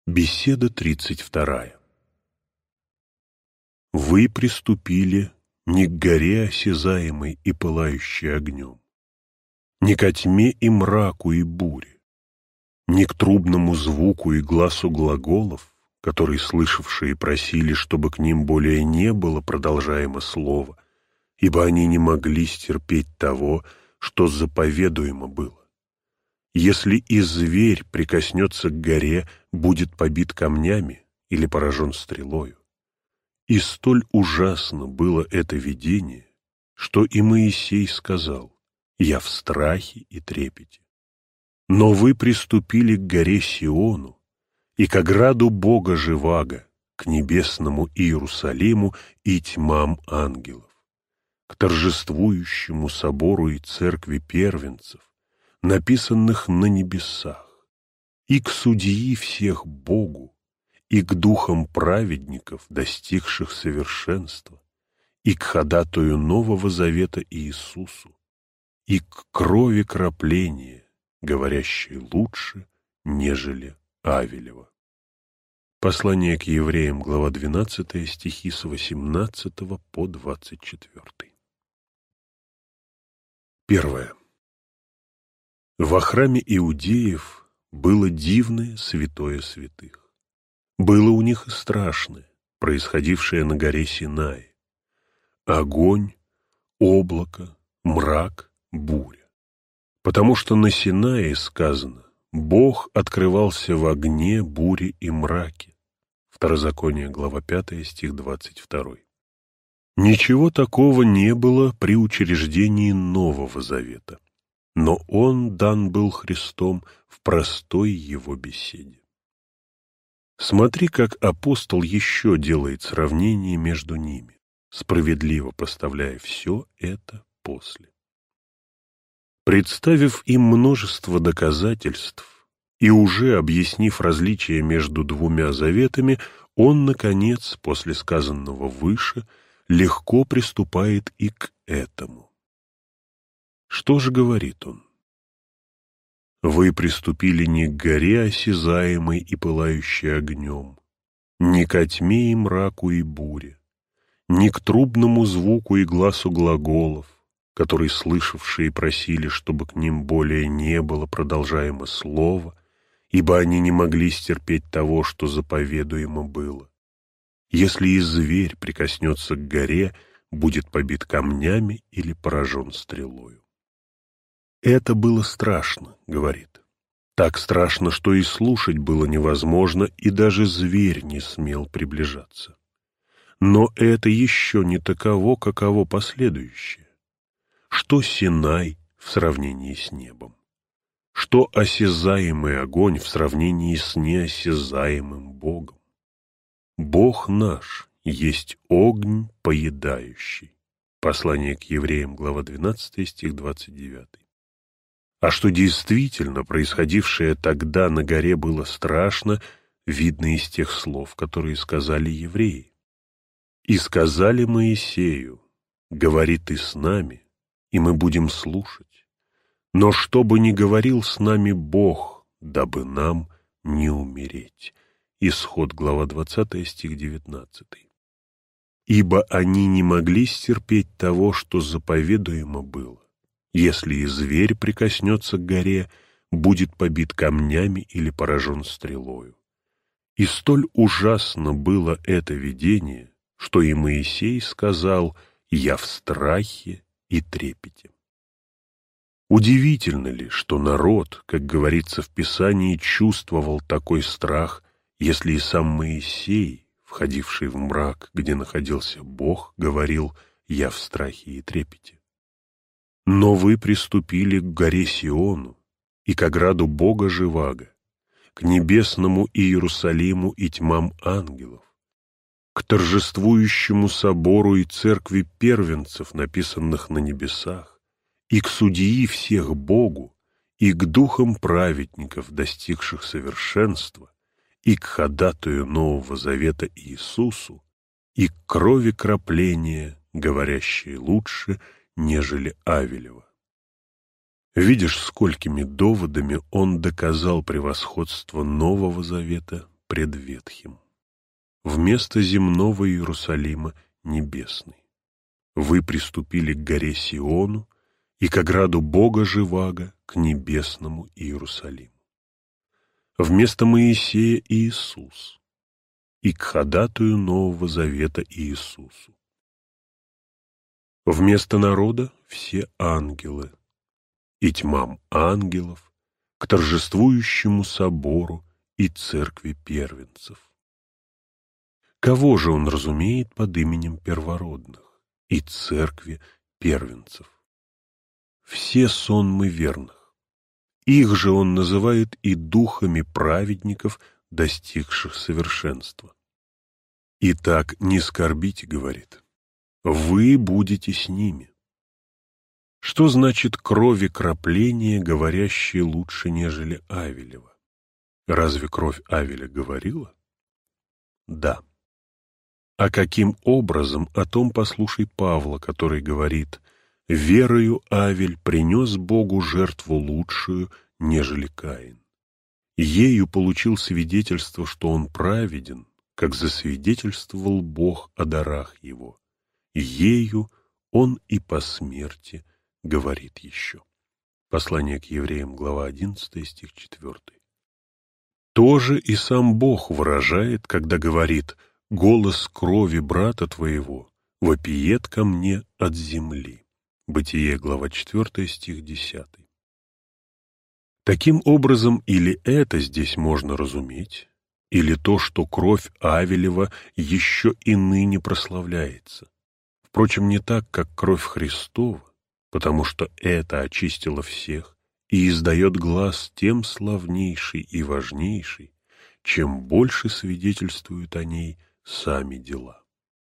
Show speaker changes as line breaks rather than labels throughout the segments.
Беседа 32. Вы приступили не к горе осязаемой и пылающей огнем, не ко тьме и мраку и буре, не к трубному звуку и гласу глаголов, которые слышавшие просили, чтобы к ним более не было продолжаемо слова, ибо они не могли стерпеть того, что заповедуемо было. Если и зверь прикоснется к горе, будет побит камнями или поражен стрелою. И столь ужасно было это видение, что и Моисей сказал: «Я в страхе и трепете». Но вы приступили к горе Сиону и к ограду Бога Живаго, к небесному Иерусалиму и тьмам ангелов, к торжествующему собору и церкви первенцев, написанных на небесах, и к судьи всех Богу, и к духам праведников, достигших совершенства, и к ходатаю Нового Завета Иисусу, и к крови кропления, говорящей лучше, нежели Авелева. Послание к евреям, глава 12, стихи с 18 по 24. 1. Во храме иудеев было дивное святое святых. Было у них и страшное, происходившее на горе Синай: огонь, облако, мрак, буря. Потому что на Синае сказано: Бог открывался в огне, буре и мраке. Второзаконие, глава 5, стих 22. Ничего такого не было при учреждении Нового Завета, но он дан был Христом в простой его беседе. Смотри, как апостол еще делает сравнение между ними, справедливо поставляя все это после. Представив им множество доказательств и уже объяснив различия между двумя заветами, он, наконец, после сказанного выше, легко приступает и к этому. Что же говорит он? Вы приступили не к горе осязаемой и пылающей огнем, не ко тьме и мраку и буре, не к трубному звуку и гласу глаголов, которые слышавшие просили, чтобы к ним более не было продолжаемо слова, ибо они не могли стерпеть того, что заповедуемо было. Если и зверь прикоснется к горе, будет побит камнями или поражен стрелою. Это было страшно, говорит. Так страшно, что и слушать было невозможно, и даже зверь не смел приближаться. Но это еще не таково, каково последующее. Что Синай в сравнении с небом? Что осязаемый огонь в сравнении с неосязаемым Богом? Бог наш есть огонь поедающий. Послание к евреям, глава 12, стих 29. А что действительно происходившее тогда на горе было страшно, видно из тех слов, которые сказали евреи. «И сказали Моисею: говори ты с нами, и мы будем слушать. Но что бы ни говорил с нами Бог, дабы нам не умереть». Исход, глава 20, стих 19. «Ибо они не могли стерпеть того, что заповедуемо было. Если и зверь прикоснется к горе, будет побит камнями или поражен стрелою». И столь ужасно было это видение, что и Моисей сказал: «Я в страхе и трепете». Удивительно ли, что народ, как говорится в Писании, чувствовал такой страх, если и сам Моисей, входивший в мрак, где находился Бог, говорил: «Я в страхе и трепете». Но вы приступили к горе Сиону и к ограду Бога Живаго, к небесному Иерусалиму и тьмам ангелов, к торжествующему собору и церкви первенцев, написанных на небесах, и к судьи всех Богу, и к духам праведников, достигших совершенства, и к ходатаю Нового Завета Иисусу, и к крови кропления, говорящей лучше, нежели Авелева. Видишь, сколькими доводами он доказал превосходство Нового Завета предветхим. Вместо земного Иерусалима небесный. Вы приступили к горе Сиону и к ограду Бога Живаго, к небесному Иерусалиму. Вместо Моисея Иисус, и к ходатаю Нового Завета Иисусу. Вместо народа все ангелы, и тьмам ангелов, к торжествующему собору и церкви первенцев. Кого же он разумеет под именем первородных и церкви первенцев? Все сонмы верных. Их же он называет и духами праведников, достигших совершенства. «Итак, не скорбите, — говорит, — вы будете с ними». Что значит крови крапление, говорящее лучше, нежели Авелева? Разве кровь Авеля говорила? Да. А каким образом, о том послушай Павла, который говорит: «Верою Авель принес Богу жертву лучшую, нежели Каин. Ею получил свидетельство, что он праведен, как засвидетельствовал Бог о дарах его. Ею он и по смерти говорит еще». Послание к евреям, глава 11, стих 4. Тоже и сам Бог выражает, когда говорит: «Голос крови брата твоего вопиет ко мне от земли». Бытие, глава 4, стих 10. Таким образом, или это здесь можно разуметь, или то, что кровь Авелева еще и ныне прославляется. Впрочем, не так, как кровь Христова, потому что это очистило всех и издает глас тем славнейший и важнейший, чем больше свидетельствуют о ней сами дела.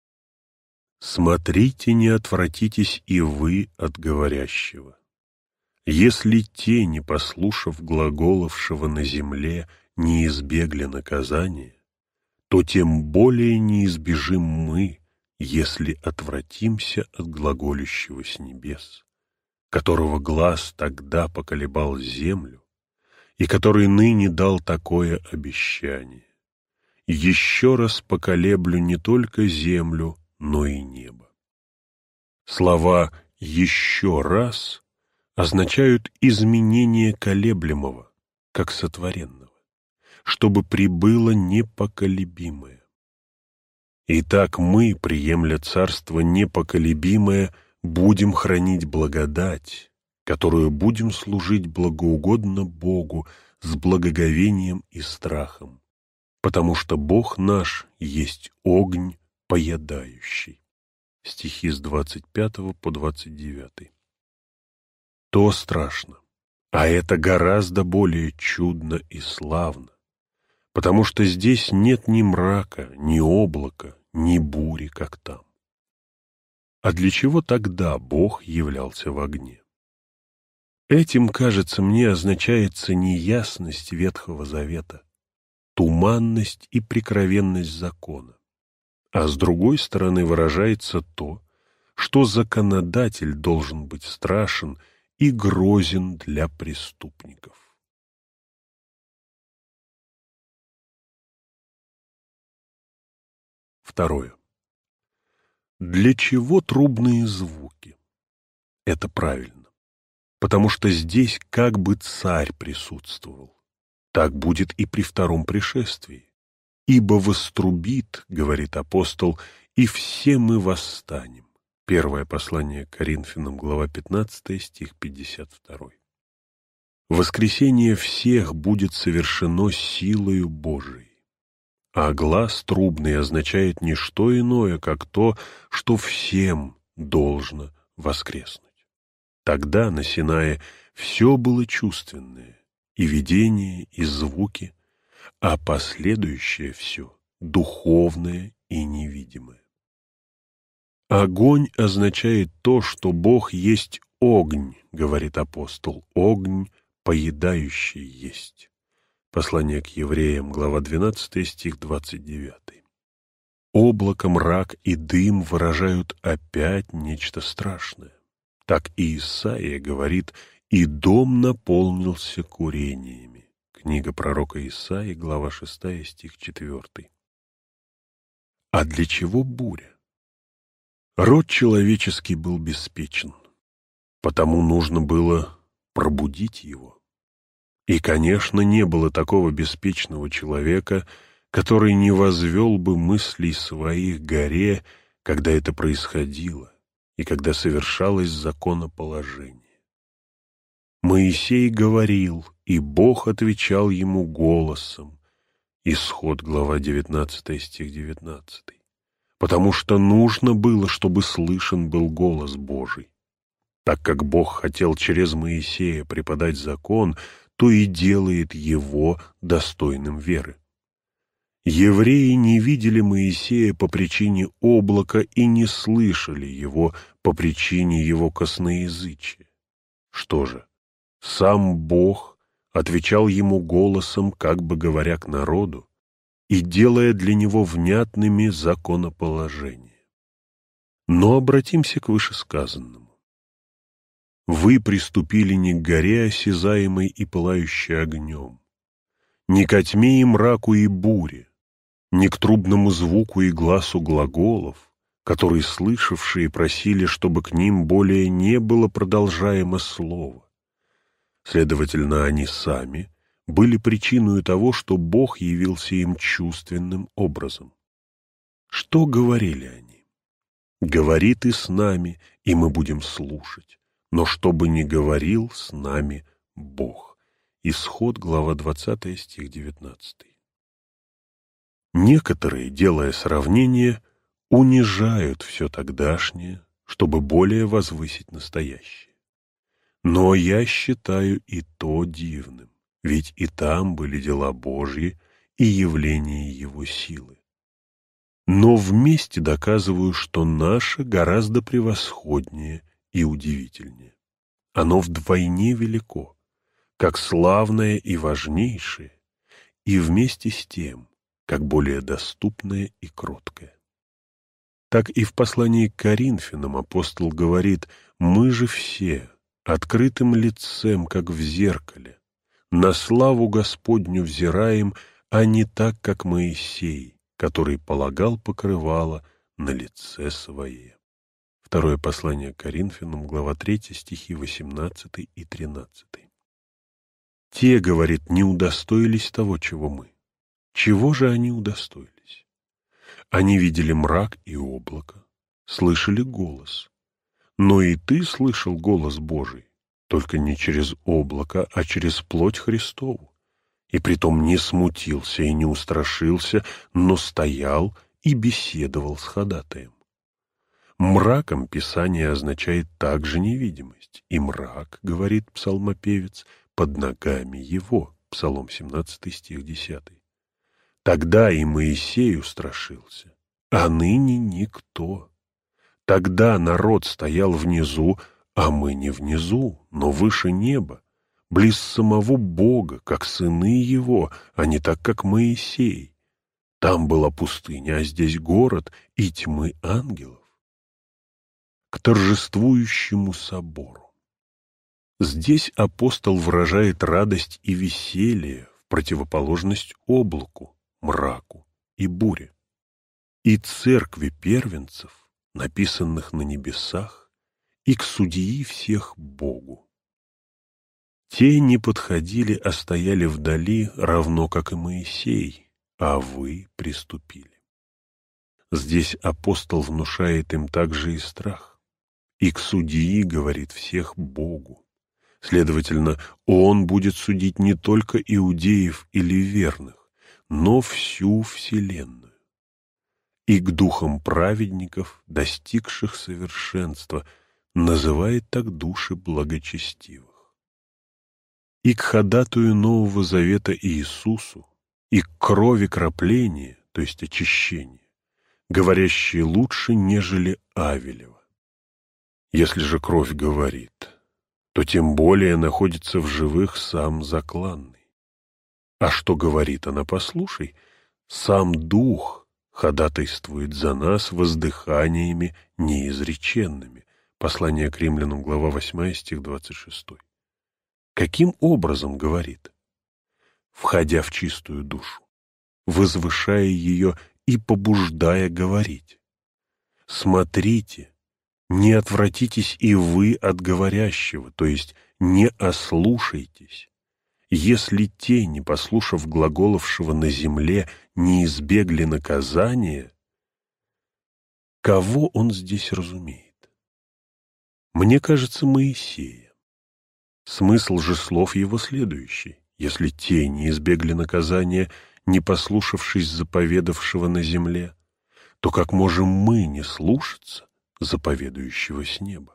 Смотрите, не отвратитесь и вы от говорящего. Если те, не послушав глаголовшего на земле, не избегли наказания, то тем более не избежим мы, если отвратимся от глаголющего с небес, которого глас тогда поколебал землю, и который ныне дал такое обещание: «Еще раз поколеблю не только землю, но и небо». Слова «еще раз» означают изменение колеблемого, как сотворенного, чтобы прибыло непоколебимое. Итак, мы, приемля царство непоколебимое, будем хранить благодать, которую будем служить благоугодно Богу с благоговением и страхом, потому что Бог наш есть огонь поедающий. Стихи с 25 по 29. То страшно, а это гораздо более чудно и славно, потому что здесь нет ни мрака, ни облака, ни бури, как там. А для чего тогда Бог являлся в огне? Этим, кажется мне, означается неясность Ветхого Завета, туманность и прикровенность закона. А с другой стороны выражается то, что законодатель должен быть страшен и грозен для преступников. Второе. Для чего трубные звуки? Это правильно, потому что здесь как бы царь присутствовал. Так будет и при втором пришествии. «Ибо вострубит, — говорит апостол, — и все мы восстанем». Первое послание к Коринфянам, глава 15, стих 52. Воскресение всех будет совершено силою Божией. А глас трубный означает не что иное, как то, что всем должно воскреснуть. Тогда на Синае все было чувственное, и видение, и звуки, а последующее все духовное и невидимое. Огонь означает то, что Бог есть огонь, говорит апостол, огонь поедающий есть. Послание к евреям, глава 12, стих 29. Облако, мрак и дым выражают опять нечто страшное. Так и Исаия говорит: «И дом наполнился курениями». Книга пророка Исаии, глава 6, стих 4. А для чего буря? Род человеческий был беспечен, потому нужно было пробудить его. И, конечно, не было такого беспечного человека, который не возвел бы мыслей своих горе, когда это происходило и когда совершалось законоположение. Моисей говорил, и Бог отвечал ему голосом. Исход, глава 19, стих 19. Потому что нужно было, чтобы слышен был голос Божий. Так как Бог хотел через Моисея преподать закон, то и делает его достойным веры. Евреи не видели Моисея по причине облака и не слышали его по причине его косноязычия. Что же, сам Бог отвечал ему голосом, как бы говоря к народу, и делая для него внятными законоположения. Но обратимся к вышесказанному. Вы приступили не к горе осязаемой и пылающей огнем, не ко тьме и мраку и буре, не к трубному звуку и гласу глаголов, которые слышавшие просили, чтобы к ним более не было продолжаемо слова. Следовательно, они сами были причиной того, что Бог явился им чувственным образом. Что говорили они? «Говори ты с нами, и мы будем слушать, но что бы ни говорил с нами Бог». Исход, глава 20, стих 19. Некоторые, делая сравнение, унижают все тогдашнее, чтобы более возвысить настоящее. Но я считаю и то дивным, ведь и там были дела Божьи и явления Его силы. Но вместе доказываю, что наше гораздо превосходнее и удивительнее. Оно вдвойне велико, как славное и важнейшее, и вместе с тем, как более доступное и кроткое. Так и в послании к Коринфянам апостол говорит: «Мы же все открытым лицем, как в зеркале, на славу Господню взираем, а не так, как Моисей, который полагал покрывало на лице свое». Второе послание к Коринфянам, глава 3, стихи 18 и 13. Те, говорит, не удостоились того, чего мы. Чего же они удостоились? Они видели мрак и облако, слышали голос. Но и ты слышал голос Божий, только не через облако, а через плоть Христову. И притом не смутился и не устрашился, но стоял и беседовал с ходатаем. Мраком Писание означает также невидимость, и мрак, говорит псалмопевец, под ногами его, Псалом 17, стих 10. Тогда и Моисей устрашился, а ныне никто. Тогда народ стоял внизу, а мы не внизу, но выше неба, близ самого Бога, как сыны Его, а не так, как Моисей. Там была пустыня, а здесь город и тьмы ангелов. К торжествующему собору. Здесь апостол выражает радость и веселье в противоположность облаку, мраку и буре. И церкви первенцев, написанных на небесах, и к судьи всех Богу. Те не подходили, а стояли вдали, равно как и Моисей, а вы приступили. Здесь апостол внушает им также и страх. И к судьи, говорит, всех Богу. Следовательно, он будет судить не только иудеев или верных, но всю вселенную. И к духам праведников, достигших совершенства, называет так души благочестивых. И к ходатаю Нового Завета Иисусу, и к крови кропления, то есть очищения, говорящие лучше, нежели Авелева. Если же кровь говорит, то тем более находится в живых сам закланный. А что говорит она, послушай, сам Дух ходатайствует за нас воздыханиями неизреченными. Послание к Римлянам, глава 8, стих 26. Каким образом говорит? входя в чистую душу, возвышая ее и побуждая говорить. Смотрите, не отвратитесь и вы от говорящего, то есть не ослушайтесь. Если те, не послушав глаголовшего на земле, не избегли наказания, кого он здесь разумеет? Мне кажется, Моисея. Смысл же слов его следующий. Если те не избегли наказания, не послушавшись заповедавшего на земле, то как можем мы не слушаться заповедующего с неба?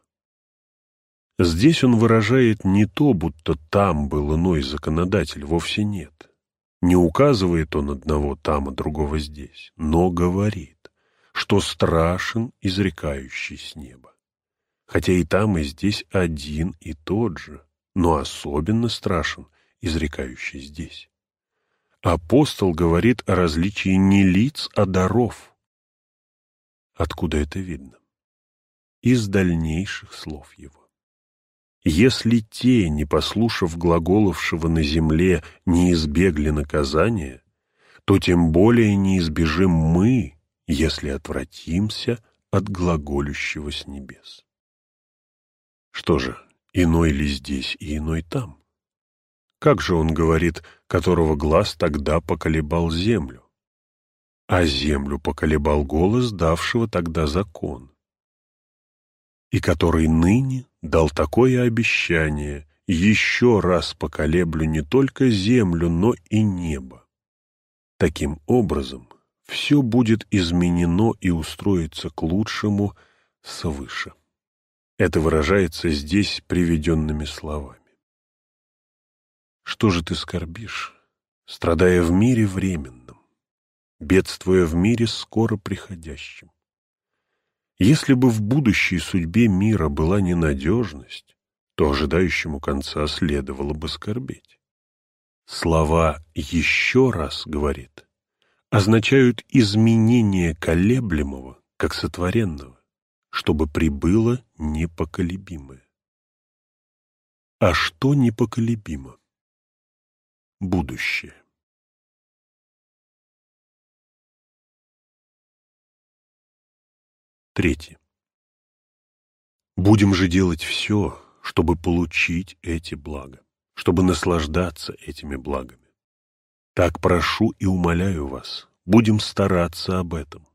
Здесь он выражает не то, будто там был иной законодатель, вовсе нет. Не указывает он одного там, а другого здесь, но говорит, что страшен изрекающий с неба. Хотя и там, и здесь один и тот же, но особенно страшен изрекающий здесь. Апостол говорит о различии не лиц, а даров. Откуда это видно? Из дальнейших слов его. Если те, не послушав глаголовшего на земле, не избегли наказания, то тем более не избежим мы, если отвратимся от глаголющего с небес. Что же, иной ли здесь и иной там? Как же он говорит, которого глаз тогда поколебал землю? А землю поколебал голос, давшего тогда закон, и который ныне дал такое обещание: еще раз поколеблю не только землю, но и небо. Таким образом, все будет изменено и устроится к лучшему свыше. Это выражается здесь приведенными словами. Что же ты скорбишь, страдая в мире временном, бедствуя в мире скоро приходящем? Если бы в будущей судьбе мира была ненадежность, то ожидающему конца следовало бы скорбеть. Слова «еще раз» говорит, означают изменение колеблемого, как сотворенного, чтобы прибыло непоколебимое. А что непоколебимо? Будущее. Третье. Будем же делать все, чтобы получить эти блага, чтобы наслаждаться этими благами. Так прошу и умоляю вас, будем стараться об этом.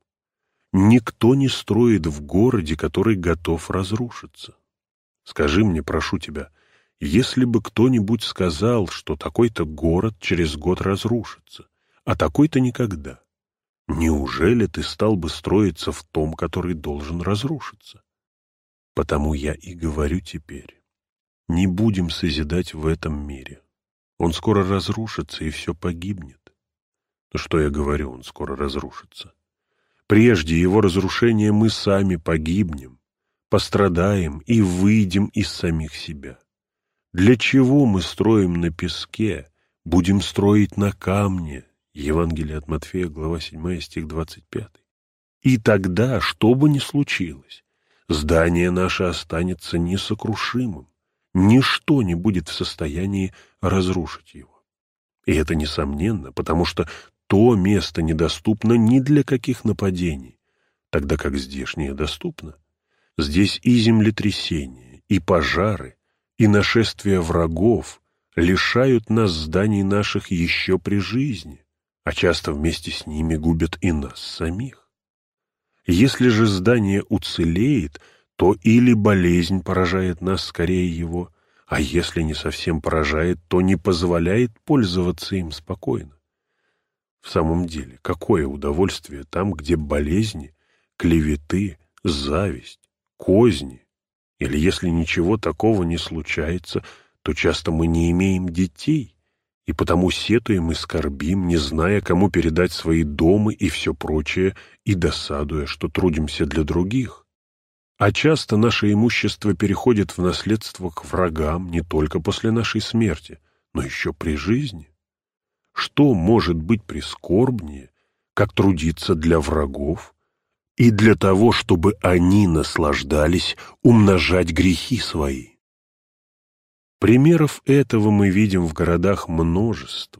Никто не строит в городе, который готов разрушиться. Скажи мне, прошу тебя, если бы кто-нибудь сказал, что такой-то город через год разрушится, а такой-то никогда, неужели ты стал бы строиться в том, который должен разрушиться? Потому я и говорю теперь, не будем созидать в этом мире. Он скоро разрушится, и все погибнет. Но что я говорю, он скоро разрушится. Прежде его разрушения мы сами погибнем, пострадаем и выйдем из самих себя. Для чего мы строим на песке, будем строить на камне? Евангелие от Матфея, глава 7, стих 25. И тогда, что бы ни случилось, здание наше останется несокрушимым, ничто не будет в состоянии разрушить его. И это несомненно, потому что то место недоступно ни для каких нападений, тогда как здешнее доступно. Здесь и землетрясения, и пожары, и нашествия врагов лишают нас зданий наших еще при жизни, а часто вместе с ними губят и нас самих. Если же здание уцелеет, то или болезнь поражает нас скорее его, а если не совсем поражает, то не позволяет пользоваться им спокойно. В самом деле, какое удовольствие там, где болезни, клеветы, зависть, козни, или если ничего такого не случается, то часто мы не имеем детей, и потому сетуем и скорбим, не зная, кому передать свои дома и все прочее, и досадуя, что трудимся для других. А часто наше имущество переходит в наследство к врагам не только после нашей смерти, но еще при жизни. Что может быть прискорбнее, как трудиться для врагов и для того, чтобы они наслаждались умножать грехи свои? Примеров этого мы видим в городах множество.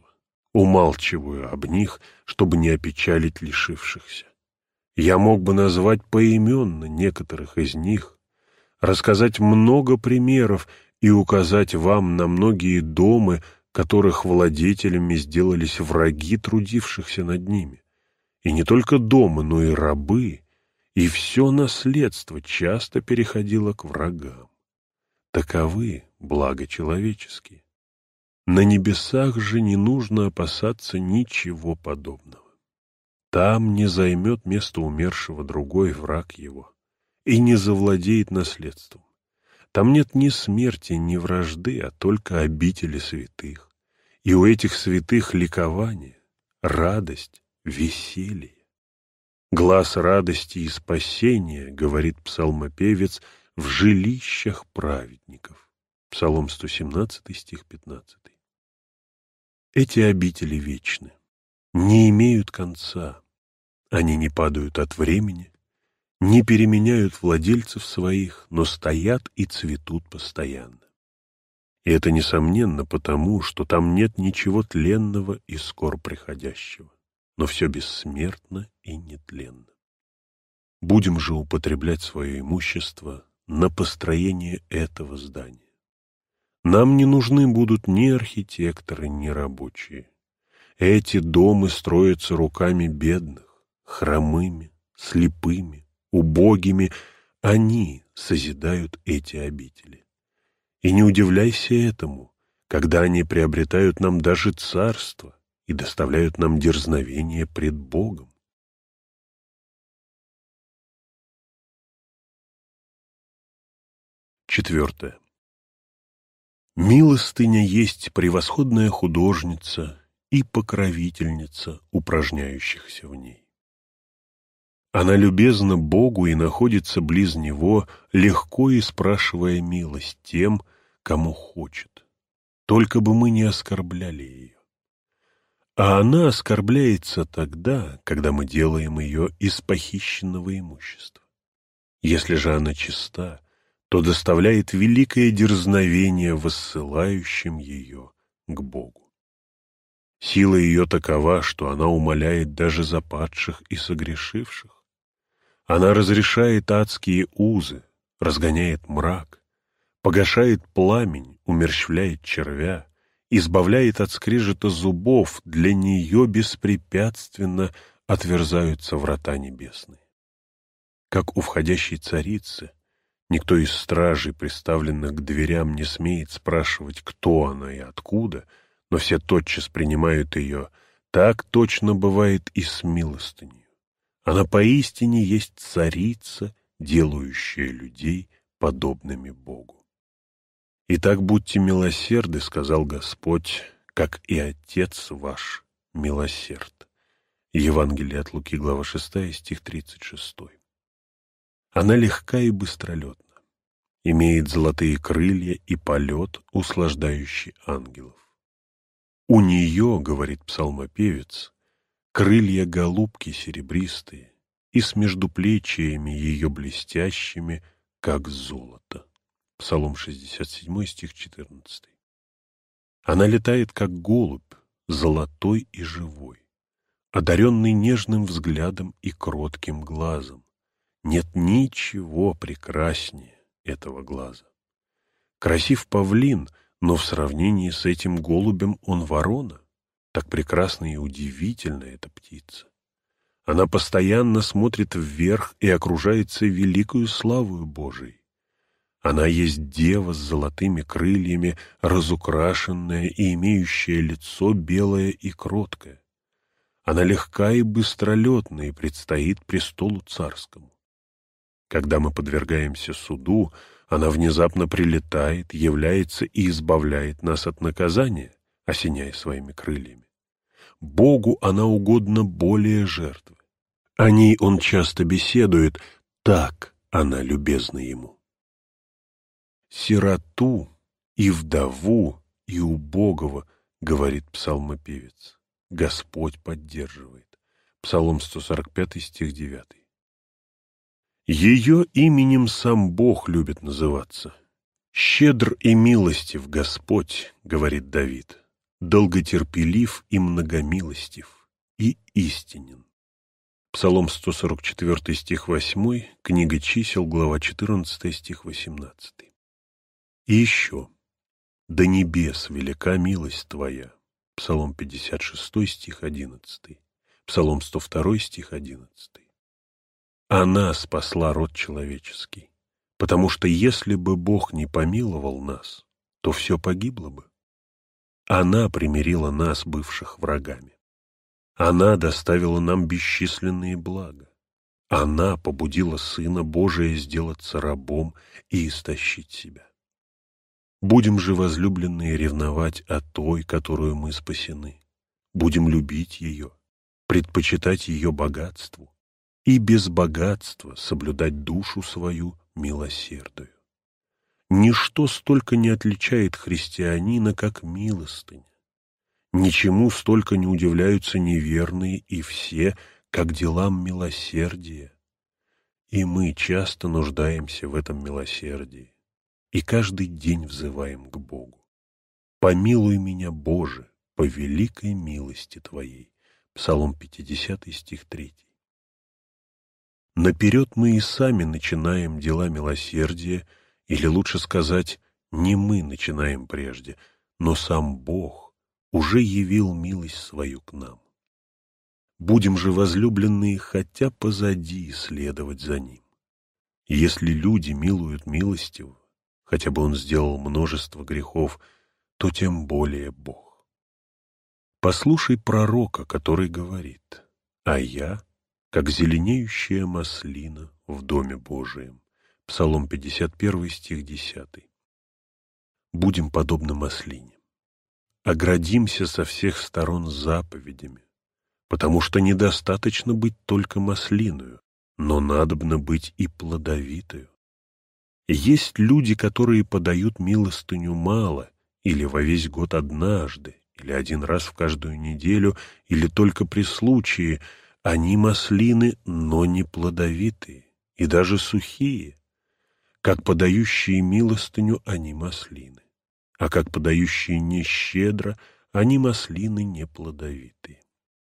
Умалчиваю об них, чтобы не опечалить лишившихся. Я мог бы назвать поименно некоторых из них, рассказать много примеров и указать вам на многие дома, которых владетелями сделались враги трудившихся над ними. И не только дома, но и рабы, и все наследство часто переходило к врагам. Таковы блага человеческие. На небесах же не нужно опасаться ничего подобного. Там не займет место умершего другой враг его и не завладеет наследством. Там нет ни смерти, ни вражды, а только обители святых. И у этих святых ликование, радость, веселье. Глас радости и спасения, говорит псалмопевец, в жилищах праведников. Псалом 117, стих 15. Эти обители вечны, не имеют конца. Они не падают от времени, не переменяют владельцев своих, но стоят и цветут постоянно. И это, несомненно, потому, что там нет ничего тленного и скоро приходящего, но все бессмертно и нетленно. Будем же употреблять свое имущество на построение этого здания. Нам не нужны будут ни архитекторы, ни рабочие. Эти дома строятся руками бедных, хромыми, слепыми, убогими. Они созидают эти обители. И не удивляйся этому, когда они приобретают нам даже царство и доставляют нам дерзновение пред Богом. Четвертое. Милостыня есть превосходная художница и покровительница упражняющихся в ней. Она любезна Богу и находится близ Него, легко и спрашивая милость тем, кому хочет. Только бы мы не оскорбляли ее. А она оскорбляется тогда, когда мы делаем ее из похищенного имущества. Если же она чиста, то доставляет великое дерзновение воссылающим ее к Богу. Сила ее такова, что она умоляет даже за падших и согрешивших. Она разрешает адские узы, разгоняет мрак, погашает пламень, умерщвляет червя, избавляет от скрежета зубов, для нее беспрепятственно отверзаются врата небесные. Как у входящей царицы, никто из стражей, приставленных к дверям, не смеет спрашивать, кто она и откуда, но все тотчас принимают ее. Так точно бывает и с милостыней. Она поистине есть царица, делающая людей подобными Богу. «Итак, будьте милосерды, — сказал Господь, — как и Отец ваш милосерд». Евангелие от Луки, глава 6, стих 36. Она легка и быстролетна, имеет золотые крылья и полет, услаждающий ангелов. У нее, говорит псалмопевец, крылья голубки серебристые, и с междуплечиями ее блестящими, как золото. Псалом 67, стих 14. Она летает, как голубь, золотой и живой, одаренный нежным взглядом и кротким глазом. Нет ничего прекраснее этого глаза. Красив павлин, но в сравнении с этим голубем он ворона. Так прекрасна и удивительна эта птица. Она постоянно смотрит вверх и окружается великою славою Божией. Она есть дева с золотыми крыльями, разукрашенная и имеющая лицо белое и кроткое. Она легка и быстролетна и предстоит престолу царскому. Когда мы подвергаемся суду, она внезапно прилетает, является и избавляет нас от наказания, осеняя своими крыльями. Богу она угодна более жертвы. О ней он часто беседует, так она любезна ему. Сироту и вдову и убогого, говорит псалмопевец, Господь поддерживает. Псалом 145, стих 9. Ее именем сам Бог любит называться. «Щедр и милостив Господь», — говорит Давид, долготерпелив и многомилостив, и истинен. Псалом 144, стих 8, книга Чисел, глава 14, стих 18. И еще. «До небес велика милость Твоя». Псалом 56, стих 11. Псалом 102, стих 11. Она спасла род человеческий, потому что если бы Бог не помиловал нас, то все погибло бы. Она примирила нас, бывших врагами. Она доставила нам бесчисленные блага. Она побудила Сына Божия сделаться рабом и истощить себя. Будем же, возлюбленные, ревновать о той, которую мы спасены. Будем любить ее, предпочитать ее богатству и без богатства соблюдать душу свою милосердию. Ничто столько не отличает христианина, как милостыня. Ничему столько не удивляются неверные и все, как делам милосердия. И мы часто нуждаемся в этом милосердии. И каждый день взываем к Богу. «Помилуй меня, Боже, по великой милости Твоей». Псалом 50, стих 3. Наперед мы и сами начинаем дела милосердия, или лучше сказать, не мы начинаем прежде, но сам Бог уже явил милость свою к нам. Будем же, возлюбленные, хотя позади следовать за Ним. Если люди милуют милостиво, хотя бы он сделал множество грехов, то тем более Бог. Послушай пророка, который говорит: «А я, как зеленеющая маслина в доме Божием». Псалом 51, стих 10. Будем подобны маслине. Оградимся со всех сторон заповедями, потому что недостаточно быть только маслиною, но надобно быть и плодовитою. Есть люди, которые подают милостыню мало, или во весь год однажды, или один раз в каждую неделю, или только при случае. Они маслины, но не плодовитые, и даже сухие. Как подающие милостыню, они маслины, а как подающие нещедро, они маслины неплодовитые.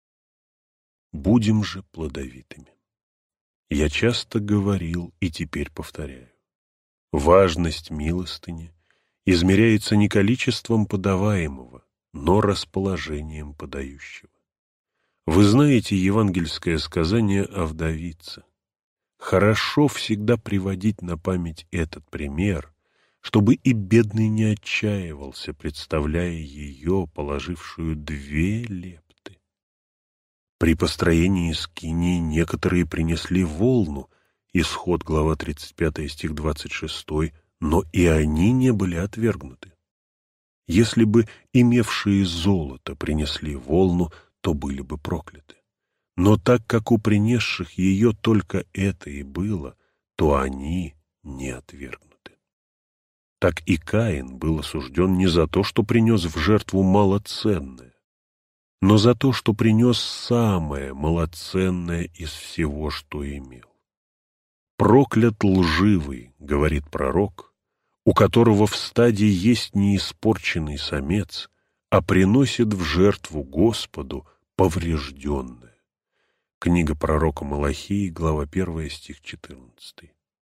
Будем же плодовитыми. Я часто говорил и теперь повторяю. Важность милостыни измеряется не количеством подаваемого, но расположением подающего. Вы знаете евангельское сказание о вдовице. Хорошо всегда приводить на память этот пример, чтобы и бедный не отчаивался, представляя ее, положившую 2 лепты. При построении скинии некоторые принесли волну, Исход, глава 35, стих 26, но и они не были отвергнуты. Если бы имевшие золото принесли волну, то были бы прокляты. Но так как у принесших ее только это и было, то они не отвергнуты. Так и Каин был осужден не за то, что принес в жертву малоценное, но за то, что принес самое малоценное из всего, что имел. «Проклят лживый, — говорит пророк, — у которого в стаде есть неиспорченный самец, а приносит в жертву Господу поврежденное». Книга пророка Малахии, глава 1, стих 14.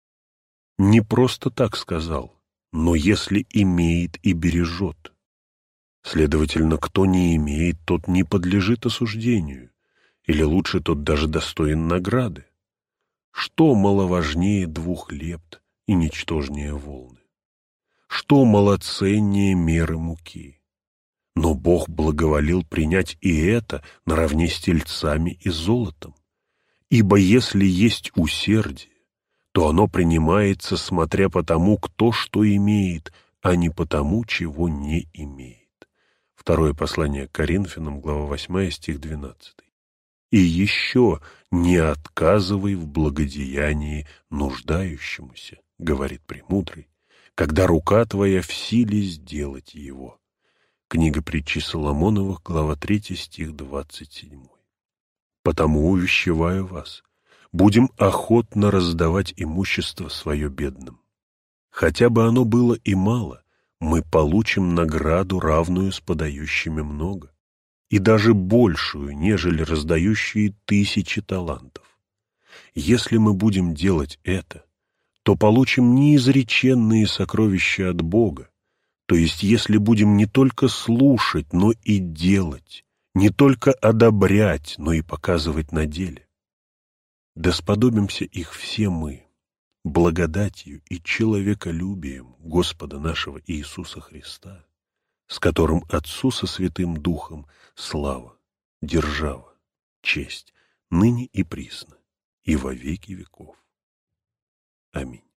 Не просто так сказал, но если имеет и бережет. Следовательно, кто не имеет, тот не подлежит осуждению, или лучше, тот даже достоин награды. Что маловажнее 2 лепт и ничтожнее волны? Что малоценнее меры муки? Но Бог благоволил принять и это наравне с тельцами и золотом. Ибо если есть усердие, то оно принимается, смотря по тому, кто что имеет, а не по тому, чего не имеет. Второе послание к Коринфянам, глава 8, стих 12. И еще не отказывай в благодеянии нуждающемуся, говорит премудрый, когда рука твоя в силе сделать его. Книга притчи Соломоновых, глава 3, стих 27. Потому увещеваю вас, будем охотно раздавать имущество свое бедным. Хотя бы оно было и мало, мы получим награду, равную с подающими много, и даже большую, нежели раздающие 1000 талантов. Если мы будем делать это, то получим неизреченные сокровища от Бога, то есть если будем не только слушать, но и делать, не только одобрять, но и показывать на деле. Да сподобимся их все мы, благодатью и человеколюбием Господа нашего Иисуса Христа, с которым Отцу со Святым Духом слава, держава, честь, ныне и присно, и во веки веков. Аминь.